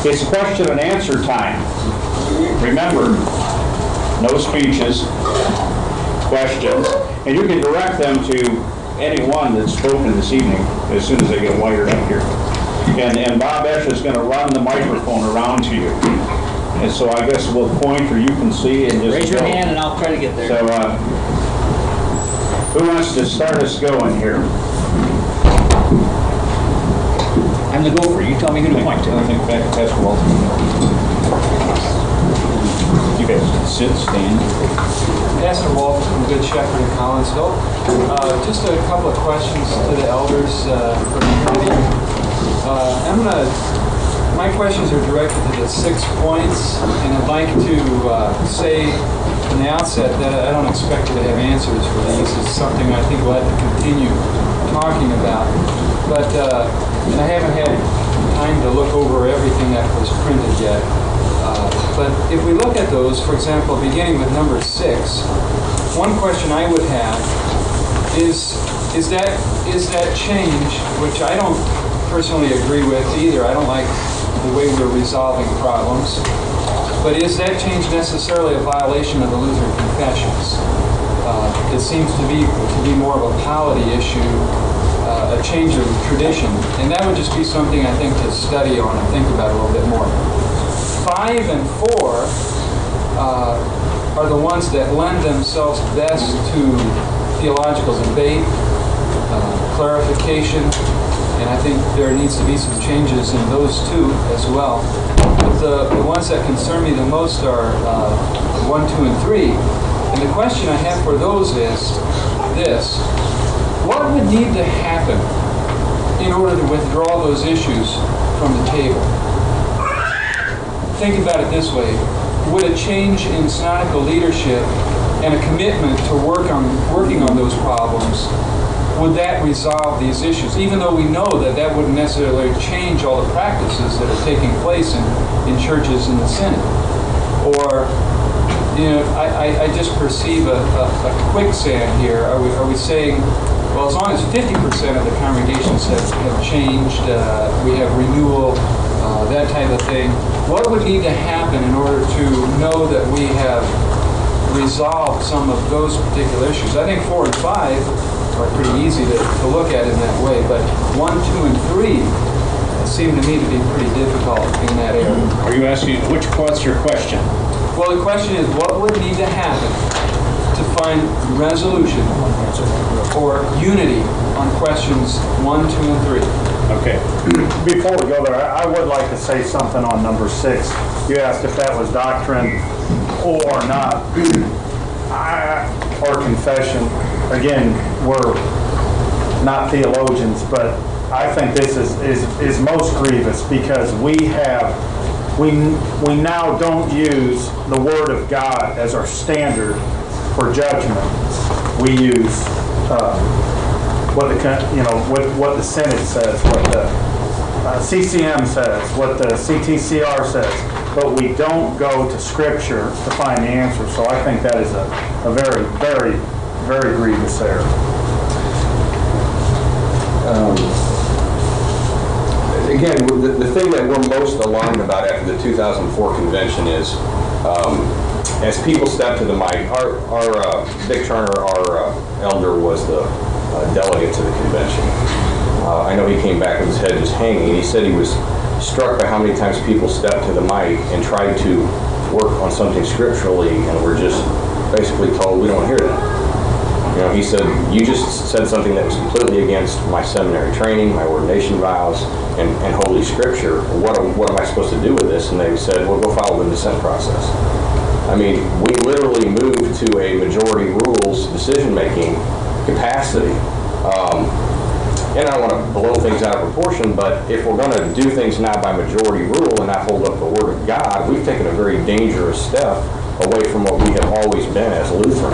It's question and answer time. Remember, no speeches, questions, and you can direct them to anyone that's spoken this evening as soon as they get wired up here. And Bob Esch is going to run the microphone around to you. And so I guess we'll point or you can see and just raise your hand and I'll try to get there. So who wants to start us going here? I'm the gopher. You tell me who to point to. I think Pastor Walton. You guys sit, stand. Pastor Walton from Good Shepherd in Collinsville. Just a couple of questions to the elders for the committee. My questions are directed to the 6 points, and I'd like to say from the outset that I don't expect you to have answers for these. It's something I think we'll have to continue talking about. But and I haven't had time to look over everything that was printed yet. But if we look at those, for example, beginning with number 6, one question I would have is that change, which I don't personally agree with either. I don't like the way we're resolving problems. But is that change necessarily a violation of the Lutheran confessions? It seems to be more of a polity issue, a change of tradition. And that would just be something I think to study on and think about a little bit more. 5 and 4 are the ones that lend themselves best to theological debate, clarification, and I think there needs to be some changes in those two as well. But the ones that concern me the most are 1, 2, and 3. And the question I have for those is this: what would need to happen in order to withdraw those issues from the table? Think about it this way. Would a change in synodical leadership and a commitment to working on those problems, would that resolve these issues? Even though we know that wouldn't necessarily change all the practices that are taking place in churches in the Synod. Or, I just perceive a quicksand here. Are we saying, well, as long as 50% of the congregations have changed, we have renewal, that type of thing, what would need to happen in order to know that we have resolved some of those particular issues? I think 4 and 5 are pretty easy to look at in that way, but 1, 2, and 3 seem to me to be pretty difficult in that area. Are you asking, what's your question? Well, the question is, what would need to happen to find resolution or unity on questions 1, 2, and 3? Okay. Before we go there, I would like to say something on number 6. You asked if that was doctrine or not, or confession. Again, we're not theologians, but I think this is most grievous because we now don't use the Word of God as our standard for judgment. We use what the Synod says, what the CCM says, what the CTCR says, but we don't go to Scripture to find the answer. So I think that is a very, very, very grievous error. Again, the thing that we're most alarmed about after the 2004 convention is, as people step to the mic, our Dick Turner, our elder, was the delegate to the convention. I know he came back with his head just hanging, and he said he was struck by how many times people stepped to the mic and tried to work on something scripturally, and were just basically told, we don't want to hear that. He said, you just said something that was completely against my seminary training, my ordination vows, and Holy Scripture. What am I supposed to do with this? And they said, well, go follow the dissent process. I mean, we literally moved to a majority rules decision-making capacity. And I don't want to blow things out of proportion, but if we're going to do things now by majority rule and not hold up the Word of God, we've taken a very dangerous step away from what we have always been as Lutheran.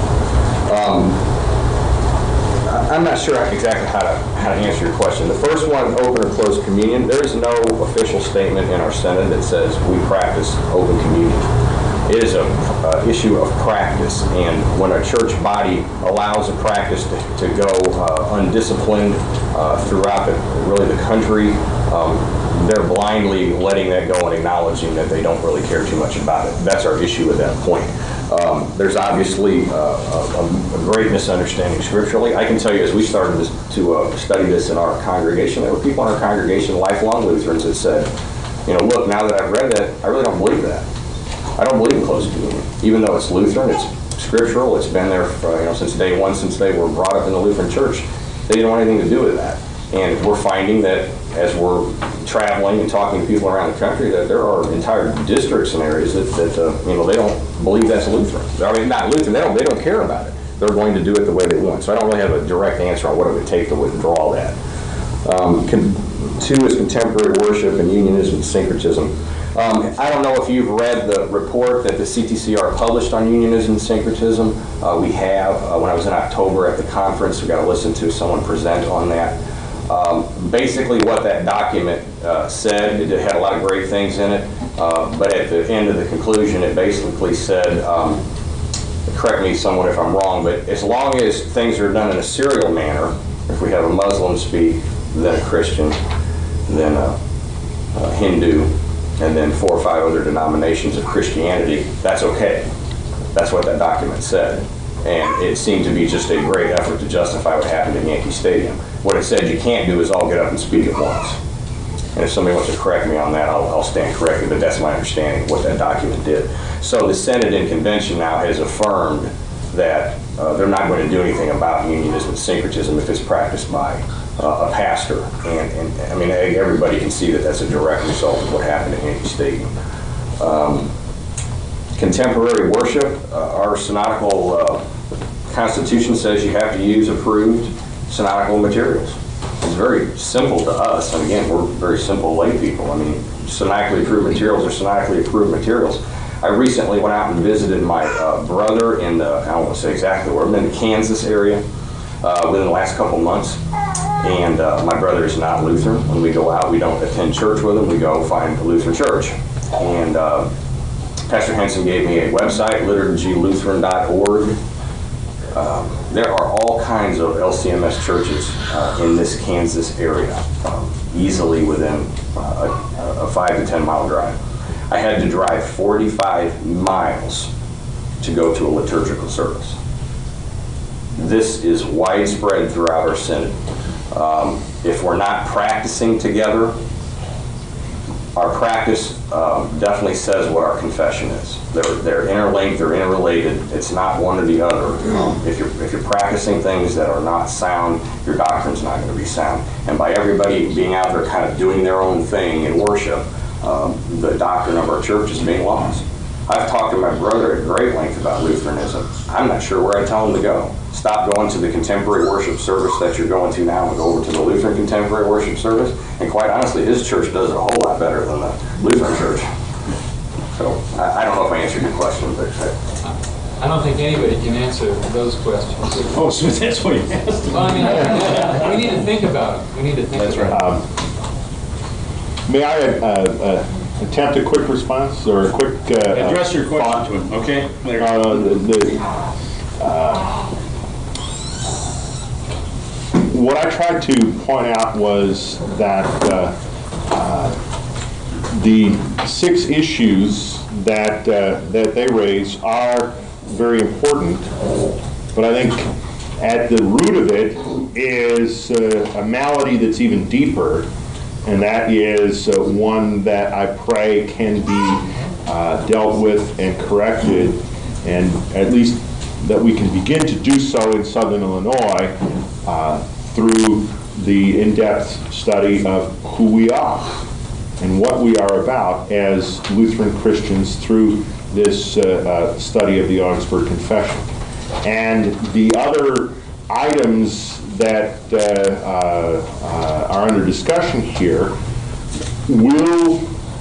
I'm not sure exactly how to answer your question. The first one, open or closed communion, there is no official statement in our Synod that says we practice open communion. It is an issue of practice, and when a church body allows a practice to go undisciplined throughout the country, they're blindly letting that go and acknowledging that they don't really care too much about it. That's our issue at that point. There's obviously a great misunderstanding scripturally. I can tell you, as we started to study this in our congregation, there were people in our congregation, lifelong Lutherans, that said, look, now that I've read that, I really don't believe that. I don't believe in close communion. Even though it's Lutheran, it's scriptural, it's been there for, since day one, since they were brought up in the Lutheran church. They didn't want anything to do with that. And we're finding that as we're traveling and talking to people around the country, that there are entire districts and areas that they don't believe that's Lutheran. I mean, not Lutheran, they don't care about it. They're going to do it the way they want. So I don't really have a direct answer on what it would take to withdraw that. Two is contemporary worship and unionism and syncretism. I don't know if you've read the report that the CTCR published on unionism and syncretism. We have. When I was in October at the conference, we got to listen to someone present on that. Basically what that document said, it had a lot of great things in it, but at the end of the conclusion, it basically said, correct me somewhat if I'm wrong, but as long as things are done in a serial manner, if we have a Muslim speak, then a Christian, then a Hindu, and then 4 or 5 other denominations of Christianity, that's okay. That's what that document said. And it seemed to be just a great effort to justify what happened at Yankee Stadium. What it said you can't do is all get up and speak at once. And if somebody wants to correct me on that, I'll stand corrected, but that's my understanding of what that document did. So the Synod and Convention now has affirmed that they're not going to do anything about unionism and syncretism if it's practiced by a pastor. And I mean, everybody can see that that's a direct result of what happened at Yankee Stadium. Contemporary worship, our synodical constitution says you have to use approved synodical materials. It's very simple to us, and again, we're very simple lay people. I mean, synodically approved materials are synodically approved materials. I recently went out and visited my brother in the, I don't want to say exactly where, I'm in the Kansas area within the last couple months. And my brother is not Lutheran. When we go out, we don't attend church with him. We go find a Lutheran church. And Pastor Henson gave me a website, liturgylutheran.org. There are all kinds of LCMS churches in this Kansas area, easily within a 5 to 10 mile drive. I had to drive 45 miles to go to a liturgical service. This is widespread throughout our synod. If we're not practicing together, our practice definitely says what our confession is. They're interlinked, they're interrelated. It's not one or the other. If you're practicing things that are not sound, your doctrine's not going to be sound. And by everybody being out there kind of doing their own thing in worship, the doctrine of our church is being lost. I've talked to my brother at great length about Lutheranism. I'm not sure where I tell him to go. Stop going to the contemporary worship service that you're going to now and go over to the Lutheran contemporary worship service. And quite honestly, his church does it a whole lot better than the Lutheran church. So I don't know if I answered your question, but I don't think anybody can answer those questions. Oh, so that's what you asked. Well, I mean, we need to think about it. We need to think about it. May I attempt a quick response or a quick Address your question to him, okay? What I tried to point out was that the 6 issues that they raise are very important, but I think at the root of it is a malady that's even deeper, and that is one that I pray can be dealt with and corrected, and at least that we can begin to do so in Southern Illinois through the in-depth study of who we are and what we are about as Lutheran Christians through this study of the Augsburg Confession. And the other items that are under discussion here will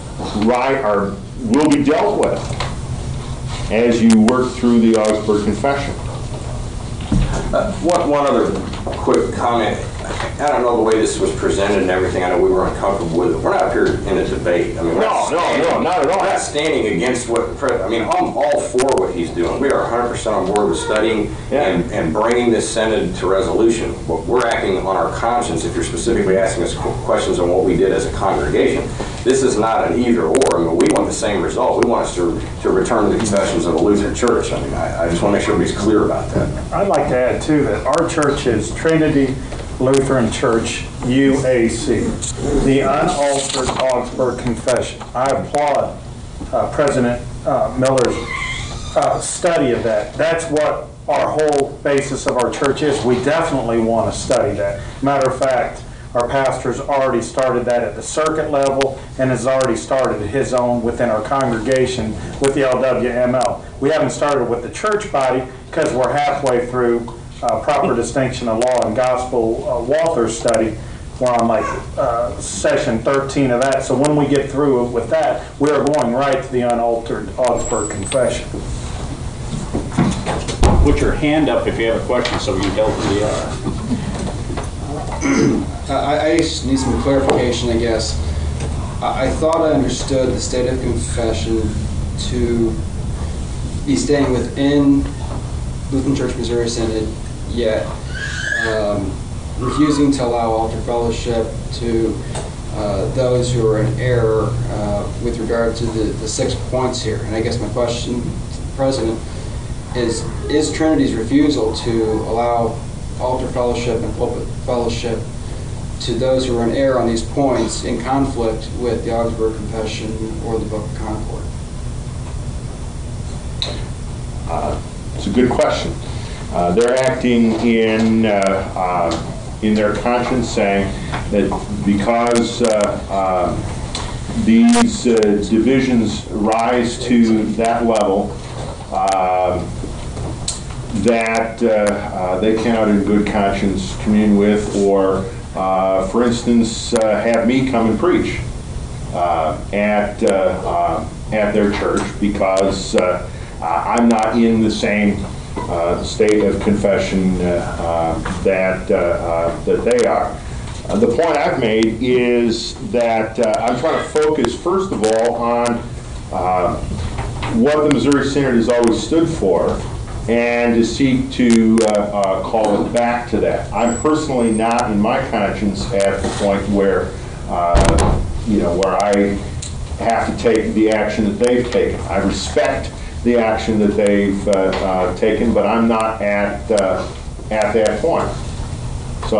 be dealt with as you work through the Augsburg Confession. One other quick comment. I don't know the way this was presented and everything. I know we were uncomfortable with it. We're not up here in a debate. I mean, we're No, not at all. We're not standing against I mean, I'm all for what he's doing. We are 100% on board with studying and bringing this Synod to resolution. But we're acting on our conscience if you're specifically asking us questions on what we did as a congregation. This is not an either or. I mean, we want the same result. We want us to return to the confessions of the Lutheran Church. I mean, I just want to make sure everybody's clear about that. I'd like to add too that our church is Trinity Lutheran Church, UAC, the unaltered Augsburg Confession. I applaud President Miller's study of that. That's what our whole basis of our church is. We definitely want to study that. Matter of fact, our pastor's already started that at the circuit level and has already started his own within our congregation with the LWML. We haven't started with the church body because we're halfway through proper distinction of law and gospel Walther's study. We're on like session 13 of that. So when we get through with that, we are going right to the unaltered Augsburg Confession. Put your hand up if you have a question so we can help you. I just need some clarification, I guess. I thought I understood the state of confession to be staying within Lutheran Church Missouri Synod, yet refusing to allow altar fellowship to those who are in error with regard to the 6 points here. And I guess my question to the President is Trinity's refusal to allow altar fellowship and pulpit fellowship to those who are in error on these points in conflict with the Augsburg Confession or the Book of Concord? It's a good question. They're acting in their conscience, saying that because these divisions rise to that level, that they cannot in good conscience commune with, or for instance, have me come and preach at their church because I'm not in the same state of confession that they are. The point I've made is that I'm trying to focus, first of all, on what the Missouri Synod has always stood for, and to seek to call it back to that. I'm personally not, in my conscience, at the point where, where I have to take the action that they've taken. I respect the action that they've taken, but I'm not at that point. So,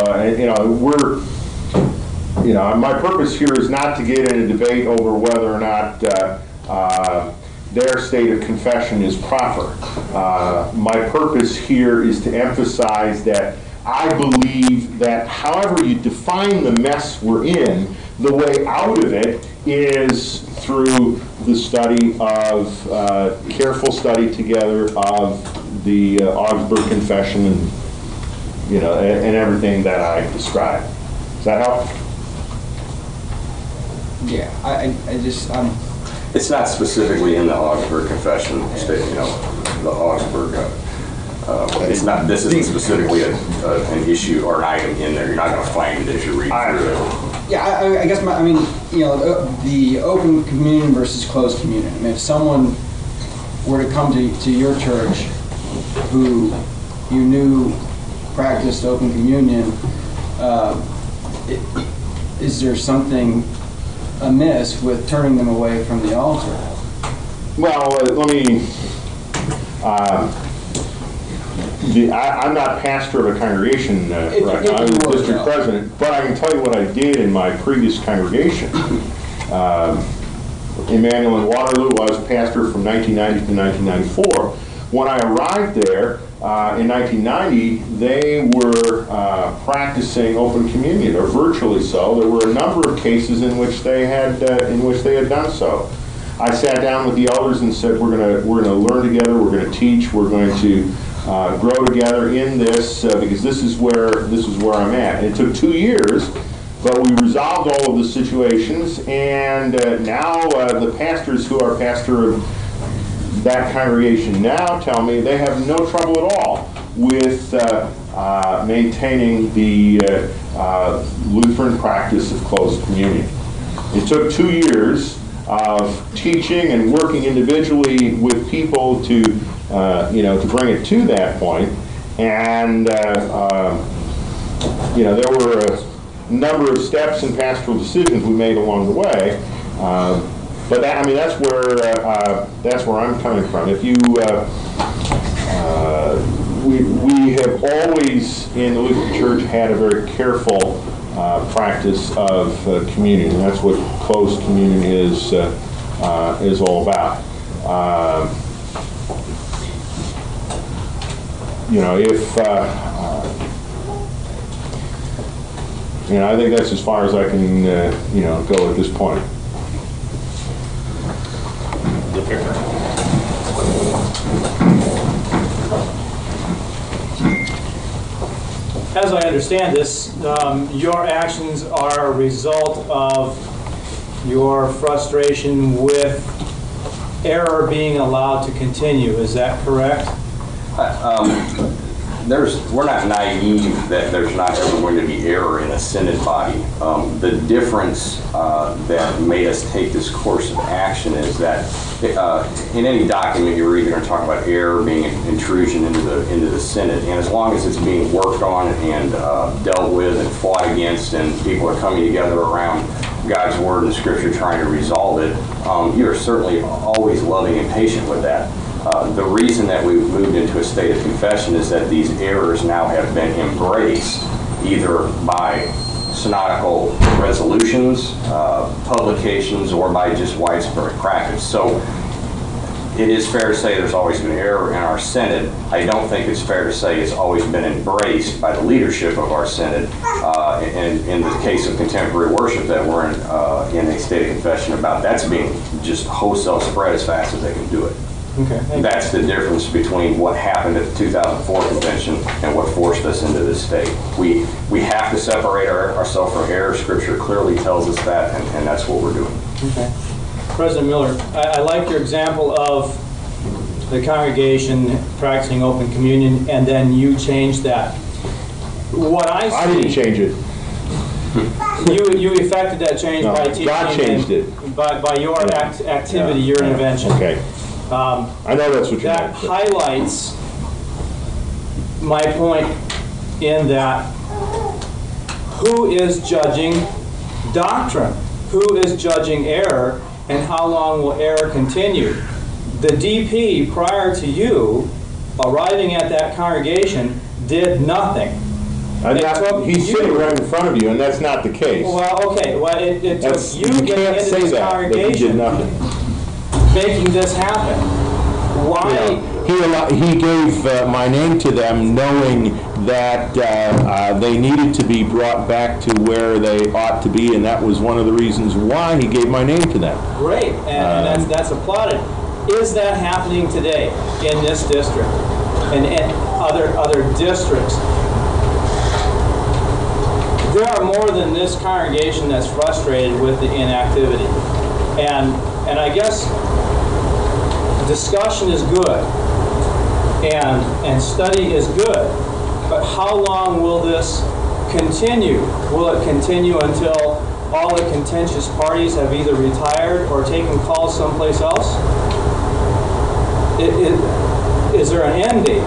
my purpose here is not to get in a debate over whether or not their state of confession is proper. My purpose here is to emphasize that I believe that however you define the mess we're in, the way out of it is through the study of, careful study together of the Augsburg Confession and everything that I described. Does that help? Yeah, It's not specifically in the Augsburg Confession, the Augsburg. It's not. This isn't specifically an issue or an item in there. You're not going to find it as you read through it. yeah, I guess the open communion versus closed communion. I mean, if someone were to come to your church who you knew practiced open communion, is there something amiss with turning them away from the altar? Well, let me, I'm not pastor of a congregation right now. I'm the district president, but I can tell you what I did in my previous congregation. Emmanuel in Waterloo, I was pastor from 1990 to 1994. When I arrived there in 1990, they were practicing open communion, or virtually so. There were a number of cases in which they had done so. I sat down with the elders and said, we're going to learn together. We're going to teach. We're going to grow together in this because this is where I'm at. And it took 2 years, but we resolved all of the situations, and now the pastors who are pastor of that congregation now tell me they have no trouble at all with maintaining the Lutheran practice of closed communion. It took 2 years of teaching and working individually with people to, to bring it to that point. And, there were a number of steps and pastoral decisions we made along the way. But that's where I'm coming from. If you, we have always in the Lutheran Church had a very careful practice of communion, and that's what closed communion is all about. I think that's as far as I can, go at this point. As I understand this, your actions are a result of your frustration with error being allowed to continue. Is that correct? We're not naive that there's not ever going to be error in a synod body. The difference that made us take this course of action is that in any document you're either going to talk about error being an intrusion into the synod, and as long as it's being worked on and dealt with and fought against, and people are coming together around God's Word and Scripture trying to resolve it, you're certainly always loving and patient with that. The reason that we've moved into a state of confession is that these errors now have been embraced either by synodical resolutions, publications, or by just widespread practice. So it is fair to say there's always been error in our synod. I don't think it's fair to say it's always been embraced by the leadership of our synod. And in the case of contemporary worship that we're in a state of confession about, that's being just wholesale spread as fast as they can do it. Okay. That's the difference between what happened at the 2004 convention and what forced us into this state. We have to separate ourselves from error. Scripture clearly tells us that, and that's what we're doing. Okay. President Miller, I like your example of the congregation practicing open communion, and then you changed that. What I didn't change it. You effected that change by teaching. God changed it. By your activity, your intervention. Okay. I know that's what you meant. That highlights my point in that who is judging doctrine? Who is judging error, and how long will error continue? The DP, prior to you arriving at that congregation, did nothing. He's sitting right in front of you, and that's not the case. Well, okay. Well, it took you getting into this congregation, he did nothing, making this happen. Why? He gave my name to them, knowing that they needed to be brought back to where they ought to be, and that was one of the reasons why he gave my name to them. Great, and that's applauded. Is that happening today in this district and other districts? There are more than this congregation that's frustrated with the inactivity, and I guess discussion is good and study is good, but how long will this continue? Will it continue until all the contentious parties have either retired or taken calls someplace else? Is there an end date?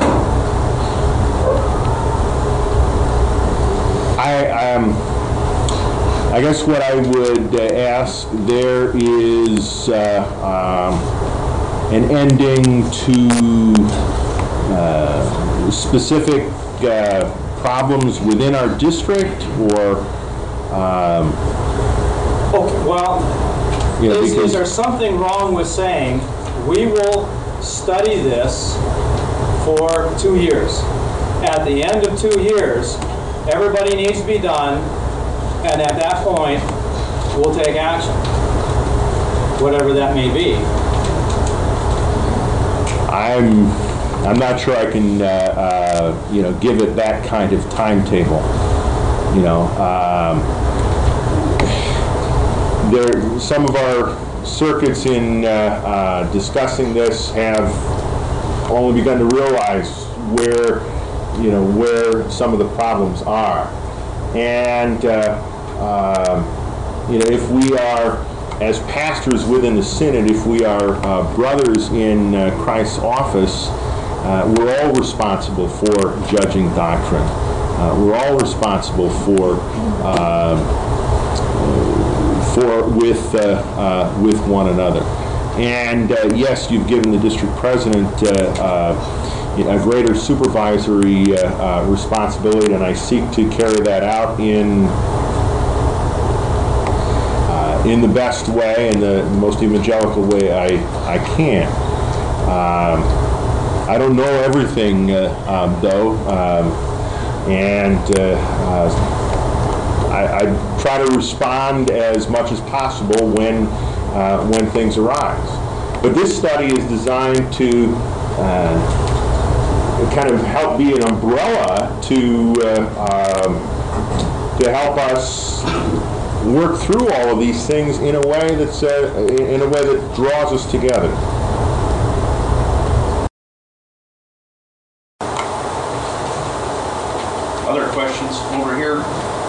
I guess what I would ask, there is an ending to specific problems within our district, or okay, well, is there something wrong with saying we will study this for 2 years? At the end of 2 years, everybody needs to be done, and at that point, we'll take action, whatever that may be. I'm not sure I can give it that kind of timetable. Some of our circuits in discussing this have only begun to realize where where some of the problems are. And, if we are, as pastors within the synod, if we are brothers in Christ's office, we're all responsible for judging doctrine. We're all responsible with one another. And yes, you've given the district president a greater supervisory responsibility, and I seek to carry that out in the best way, in the most evangelical way I can. I don't know everything, though, and I try to respond as much as possible when things arise. But this study is designed to kind of help be an umbrella to help us work through all of these things in a way that draws us together. Other questions over here?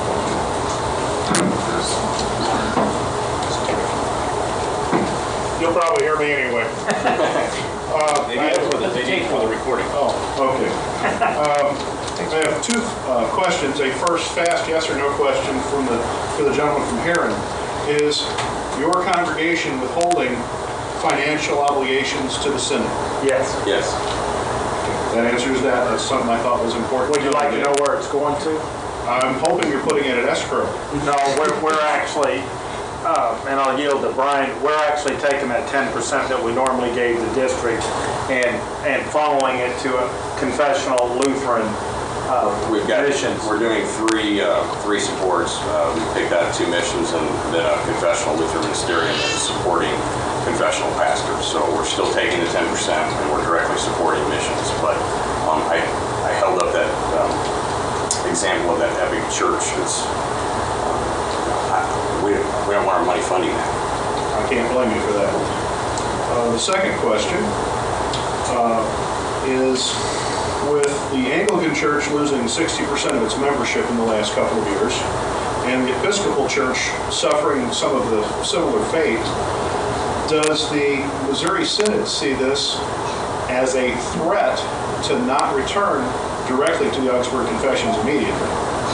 You'll probably hear me anyway. They need for the recording. Oh, okay. I have two questions. A first fast yes or no question for the gentleman from Heron. Is your congregation withholding financial obligations to the synod? Yes. Yes. That answers that. That's something I thought was important. Would you like to know where it's going to? I'm hoping you're putting it at escrow. No, we're actually, and I'll yield to Brian, we're actually taking that 10% that we normally gave the district and funneling it to a confessional Lutheran missions. We're doing three supports. We picked out 2 missions and then a confessional Lutheran ministerium that's supporting confessional pastors. So we're still taking the 10% and we're directly supporting missions. But I held up that example of that Epic Church. It's we don't want our money funding that. I can't blame you for that. The second question is, with the Anglican Church losing 60% of its membership in the last couple of years, and the Episcopal Church suffering some of the similar fate, does the Missouri Synod see this as a threat to not return directly to the Augsburg Confessions immediately?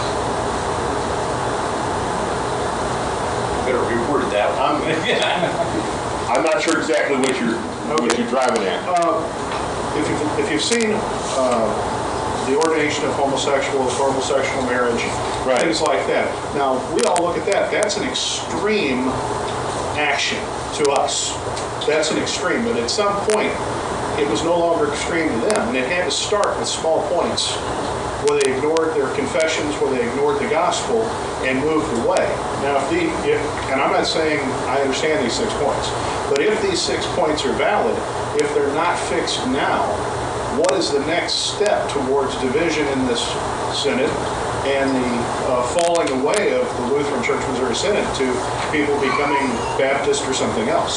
Better reword that. I'm not sure exactly what you're driving at. If you've seen the ordination of homosexuals, homosexual marriage, Right. things like that. Now, we all look at that. That's an extreme action to us. That's an extreme. But at some point, it was no longer extreme to them. And it had to start with small points where they ignored their confessions, where they ignored the gospel, and moved away. Now, and I'm not saying I understand these 6 points, but if these 6 points are valid, if they're not fixed now, what is the next step towards division in this synod and the falling away of the Lutheran Church Missouri Synod to people becoming Baptist or something else?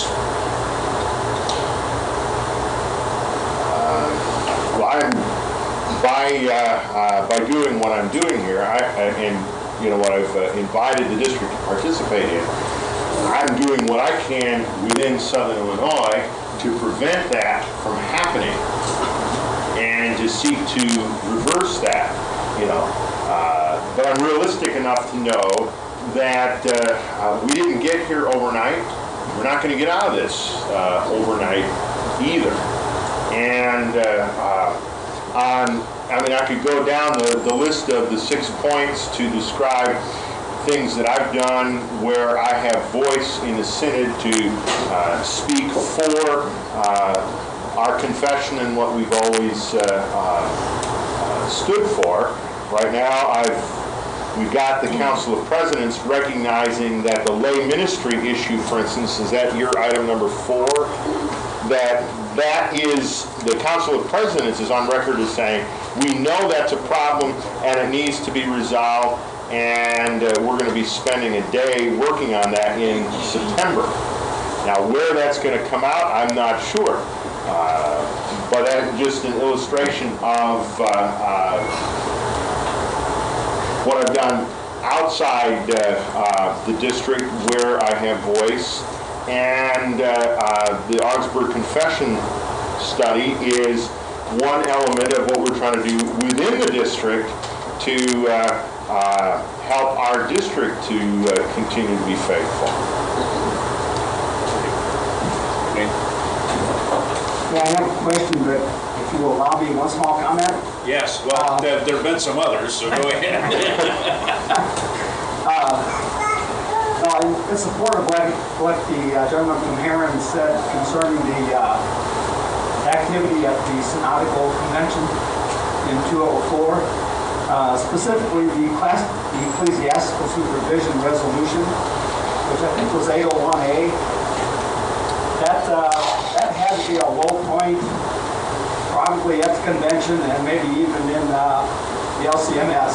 By doing what I'm doing here, and what I've invited the district to participate in, I'm doing what I can within Southern Illinois to prevent that from happening and to seek to reverse that. But I'm realistic enough to know that we didn't get here overnight. We're not going to get out of this overnight either. And I could go down the list of the 6 points to describe things that I've done where I have voice in the synod to speak for our confession and what we've always stood for. Right now, we've got the Council of Presidents recognizing that the lay ministry issue, for instance, is that your item number 4? That is, the Council of Presidents is on record as saying, we know that's a problem and it needs to be resolved, and we're going to be spending a day working on that in September. Now, where that's going to come out, I'm not sure. But that's just an illustration of what I've done outside the district where I have voice. And the Augsburg Confession study is one element of what we're trying to do within the district to help our district to continue to be faithful. Yeah, I have a question, but if you will allow me one small comment. Yes, well, there have been some others, so go ahead. In support of what the gentleman from Heron said concerning the activity at the Synodical Convention in 2004, specifically the Ecclesiastical Supervision Resolution, which I think was 801A. That had to be a low point, probably at the convention and maybe even in the LCMS.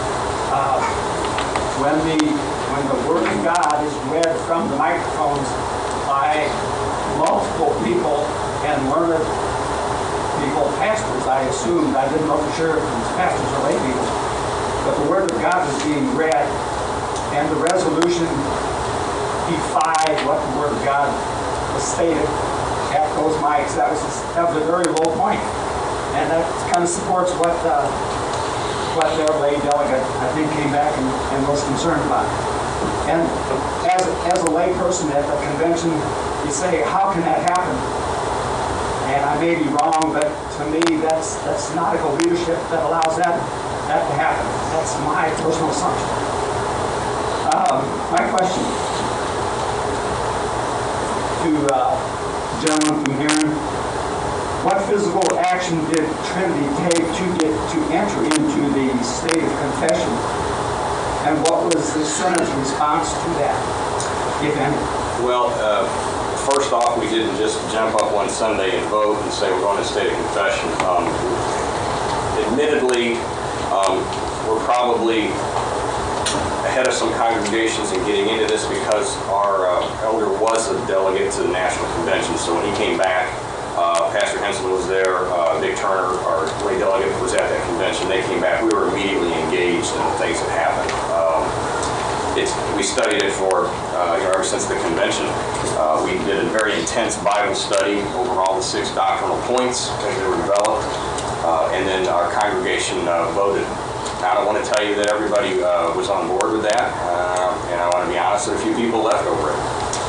When the Word of God is read from the microphones by multiple people and learned people, pastors, I assumed, I didn't know for sure if it was pastors or lay people, but the Word of God was being read, and the resolution defied what the Word of God was stated at those mics. That was a very low point, and that kind of supports what their lay delegate, I think, came back and was concerned about. And as a lay person at the convention, you say, how can that happen? And I may be wrong, but to me, that's synodical leadership that allows that to happen. That's my personal assumption. My question to the gentleman from Heron: what physical action did Trinity take to enter into the state of confession? And what was the Senate's response to that, if any? Well, first off, we didn't just jump up one Sunday and vote and say we're going to state of confession. Admittedly, we're probably ahead of some congregations in getting into this because our elder was a delegate to the National Convention. So when he came back, Pastor Henson was there, Dick Turner, our lay delegate, was at that convention. They came back. We were immediately engaged in the things that happened. We studied it for, ever since the convention. We did a very intense Bible study over all the 6 doctrinal points as they were developed. And then our congregation voted. Now, I don't want to tell you that everybody was on board with that. And I want to be honest that a few people left over it.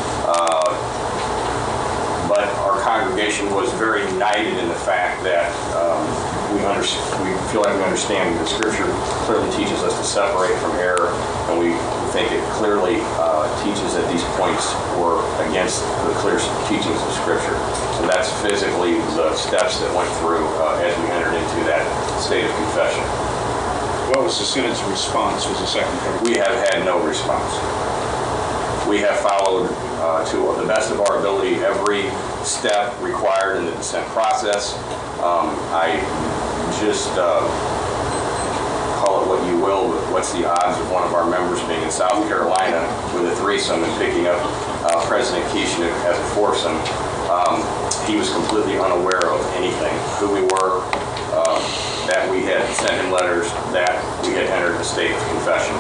But our congregation was very united in the fact that we feel like we understand the Scripture clearly teaches us to separate from error, and we think it clearly teaches that these points were against the clear teachings of Scripture. So that's physically the steps that went through as we entered into that state of confession. What was the Senate's response? Was the second part? We have had no response. We have followed, to the best of our ability, every step required in the dissent process. I just call it what you will, but what's the odds of one of our members being in South Carolina with a threesome and picking up President Keishnick as a foursome? He was completely unaware of anything, who we were, that we had sent him letters, that we had entered the state of confession.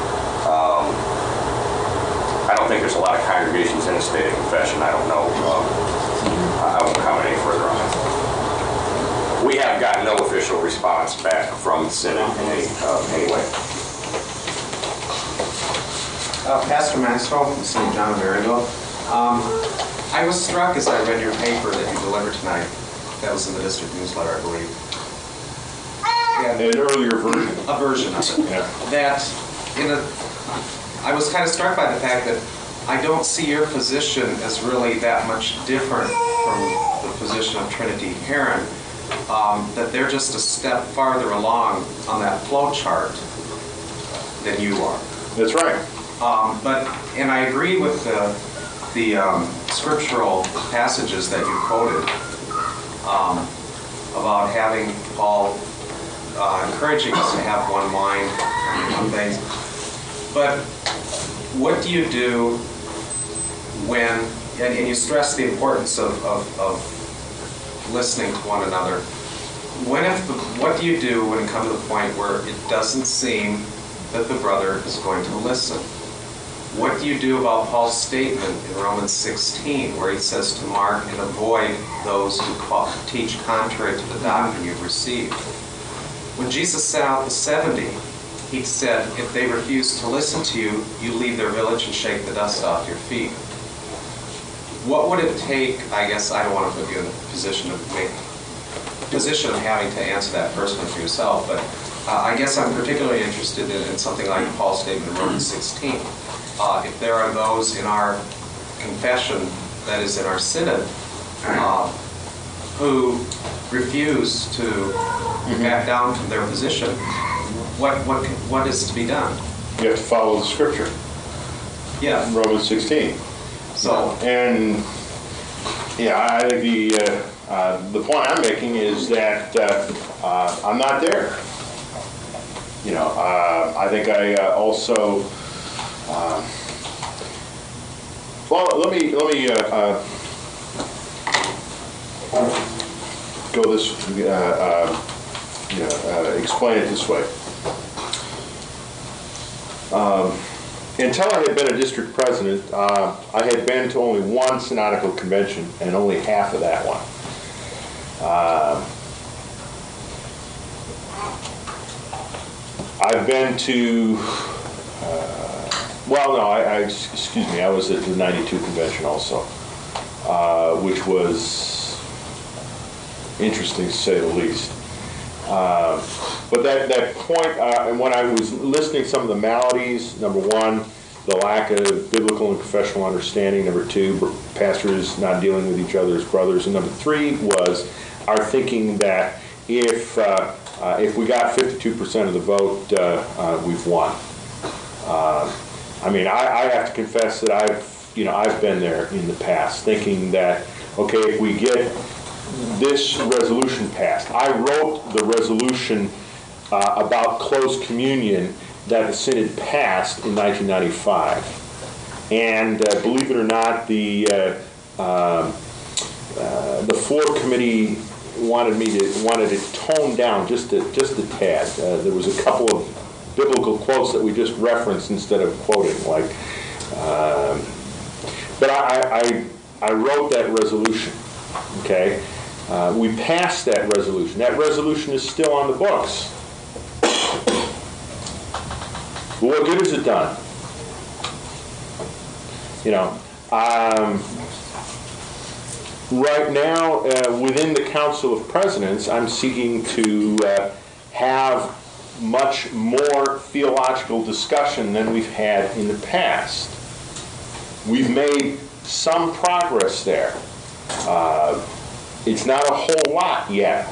I don't think there's a lot of congregations in a state of confession. I don't know. I won't comment any further on it. We have gotten no official response back from the Synod in any way. Pastor Maxwell from St. John of Maryville. I was struck as I read your paper that you delivered tonight. That was in the district newsletter, I believe. An earlier version. A version of it. Yeah. That I was kind of struck by the fact that I don't see your position as really that much different from the position of Trinity Heron, that they're just a step farther along on that flow chart than you are. That's right. And I agree with the scriptural passages that you quoted about having Paul encouraging us to have one mind on things. But what do you do when, and you stress the importance of listening to one another. What do you do when it comes to the point where it doesn't seem that the brother is going to listen? What do you do about Paul's statement in Romans 16, where he says to mark and avoid those who teach contrary to the doctrine you've received? When Jesus sent out the 70, he said, if they refuse to listen to you, you leave their village and shake the dust off your feet. What would it take? I guess I don't want to put you in the position of having to answer that personally for yourself, but I guess I'm particularly interested in something like Paul's statement in Romans 16. If there are those in our confession, that is in our synod, who refuse to back down from their position, what is to be done? You have to follow the scripture. Yeah. Romans 16. So. And yeah, I think the point I'm making is that I'm not there. I think I also. Well, let me go this. Explain it this way. Until I had been a district president, I had been to only one synodical convention, and only half of that one. I've been to, excuse me, I was at the 92 convention also, which was interesting to say the least. But that point, and when I was listing some of the maladies, number one, the lack of biblical and professional understanding. Number two, pastors not dealing with each other as brothers. And number three was our thinking that if we got 52% of the vote, we've won. I have to confess that I've been there in the past, thinking that, okay, if we get this resolution passed. I wrote the resolution about closed communion that the Synod passed in 1995. And believe it or not, the floor committee wanted it toned down just a tad. There was a couple of biblical quotes that we just referenced instead of quoting, but I wrote that resolution. Okay. We passed that resolution. That resolution is still on the books. But what good has it done? Right now, within the Council of Presidents, I'm seeking to have much more theological discussion than we've had in the past. We've made some progress there. It's not a whole lot yet,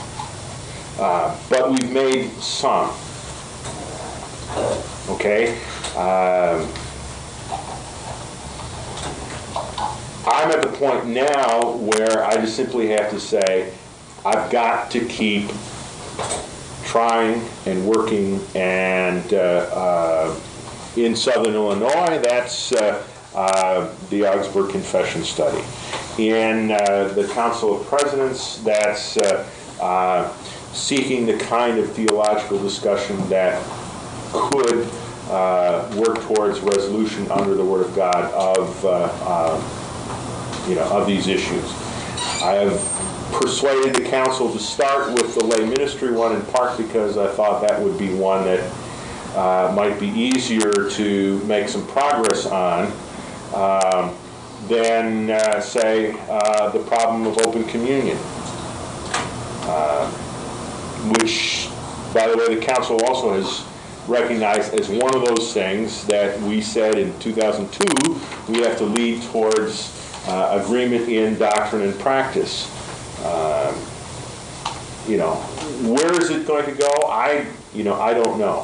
but we've made some. Okay? I'm at the point now where I just simply have to say, I've got to keep trying and working, and in Southern Illinois, that's the Augsburg Confession Study. In the Council of Presidents, that's seeking the kind of theological discussion that could work towards resolution under the Word of God of these issues. I have persuaded the Council to start with the lay ministry one, in part because I thought that would be one that might be easier to make some progress on than, say, the problem of open communion, which, by the way, the Council also has recognized as one of those things that we said in 2002 we have to lead towards agreement in doctrine and practice. Where is it going to go? I don't know.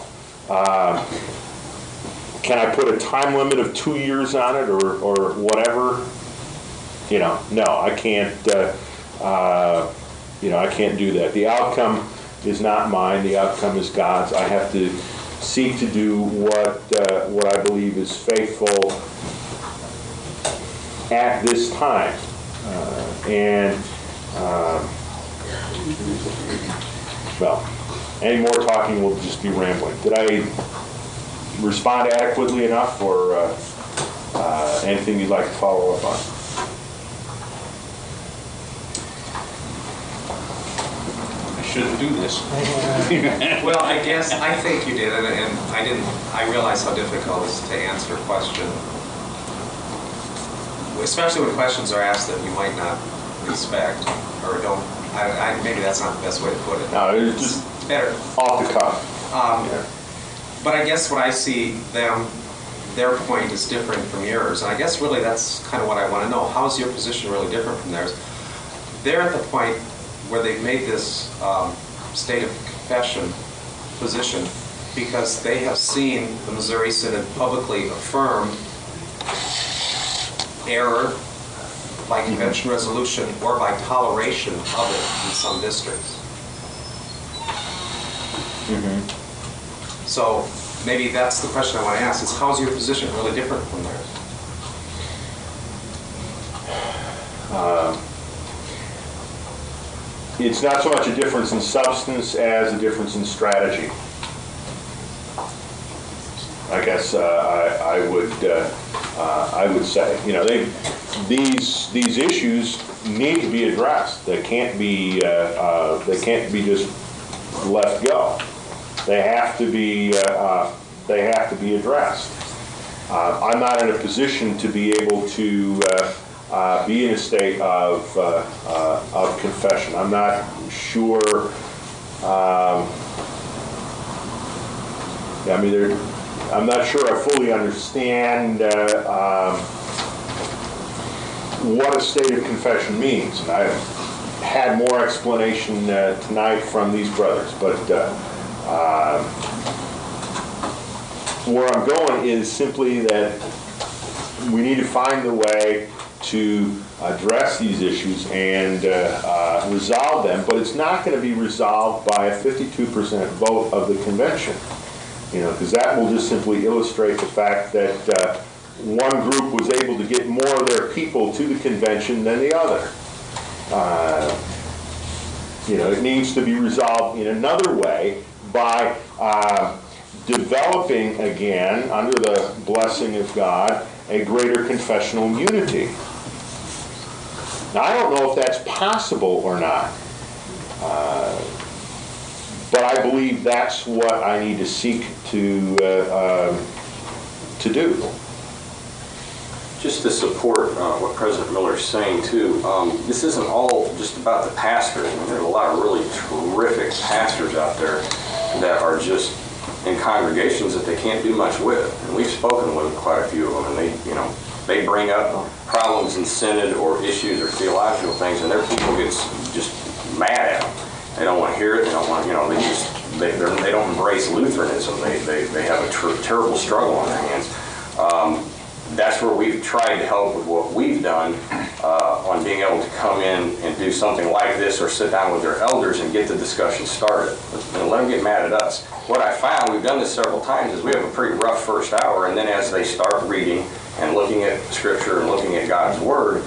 Can I put a time limit of 2 years on it or whatever? No, I can't. I can't do that. The outcome is not mine. The outcome is God's. I have to seek to do what I believe is faithful at this time. And Well, any more talking will just be rambling. Did I respond adequately enough, or anything you'd like to follow up on? I shouldn't do this. Well, I think you did, and I realize how difficult it is to answer a question, especially when questions are asked that you might not expect, or don't, maybe that's not the best way to put it. No, it's just better off the cuff. Yeah. But I guess what I see their point is different from yours, and I guess really that's kind of what I want to know. How is your position really different from theirs? They're at the point where they've made this state of confession position because they have seen the Missouri Synod publicly affirm error by convention resolution or by toleration of it in some districts. So maybe that's the question I want to ask, is how is your position really different from theirs? It's not so much a difference in substance as a difference in strategy. I guess I would say, these issues need to be addressed. They can't be just left go. They have to be addressed. I'm not in a position to be able to be in a state of confession. I'm not sure. I'm not sure I fully understand what a state of confession means, and I've had more explanation tonight from these brothers. But where I'm going is simply that we need to find a way to address these issues and resolve them, but it's not going to be resolved by a 52% vote of the convention, because that will just simply illustrate the fact that one group was able to get more of their people to the convention than the other. It needs to be resolved in another way by developing again, under the blessing of God, a greater confessional unity. Now, I don't know if that's possible or not, but I believe that's what I need to seek to do. Just to support what President Miller is saying too, this isn't all just about the pastors. I mean, there's a lot of really terrific pastors out there that are just in congregations that they can't do much with, and we've spoken with quite a few of them, and they bring up problems in synod or issues or theological things, and their people get just mad at them. They don't want to hear it. They don't want, they don't embrace Lutheranism. They have a terrible struggle on their hands. That's where we've tried to help with what we've done on being able to come in and do something like this, or sit down with their elders and get the discussion started. And let them get mad at us. What I found, we've done this several times, is we have a pretty rough first hour, and then as they start reading and looking at Scripture and looking at God's Word,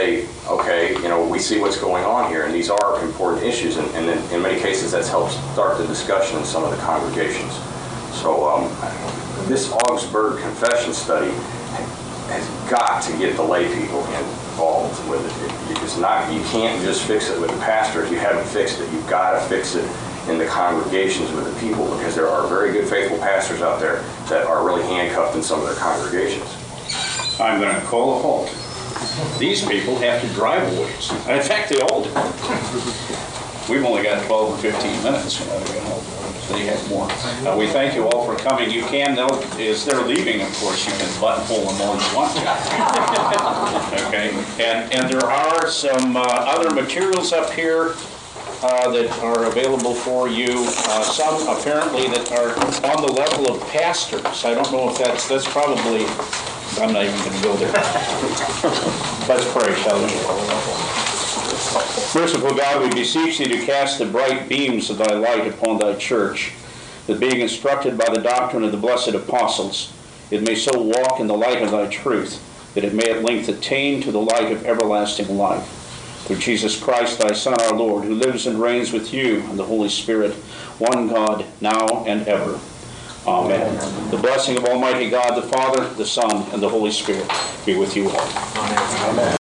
we see what's going on here, and these are important issues, and then in many cases that's helped start the discussion in some of the congregations. So this Augsburg Confession study has got to get the lay people involved with it. You can't just fix it with the pastor if you haven't fixed it. You've got to fix it in the congregations with the people, because there are very good faithful pastors out there that are really handcuffed in some of their congregations. I'm going to call a halt. These people have to drive a ways. In fact, they all do. We've only got 12 or 15 minutes. They have more. We thank you all for coming. You can, as they're leaving, of course, you can buttonhole them all you want to. Okay. And there are some other materials up here that are available for you. Some apparently that are on the level of pastors. I don't know if that's probably. I'm not even going to go there. Let's pray, shall we? Merciful God, we beseech thee to cast the bright beams of thy light upon thy church, that being instructed by the doctrine of the blessed apostles, it may so walk in the light of thy truth, that it may at length attain to the light of everlasting life. through Jesus Christ, thy Son, our Lord, who lives and reigns with you and the Holy Spirit, one God, now and ever. Amen. The blessing of Almighty God, the Father, the Son, and the Holy Spirit be with you all. Amen.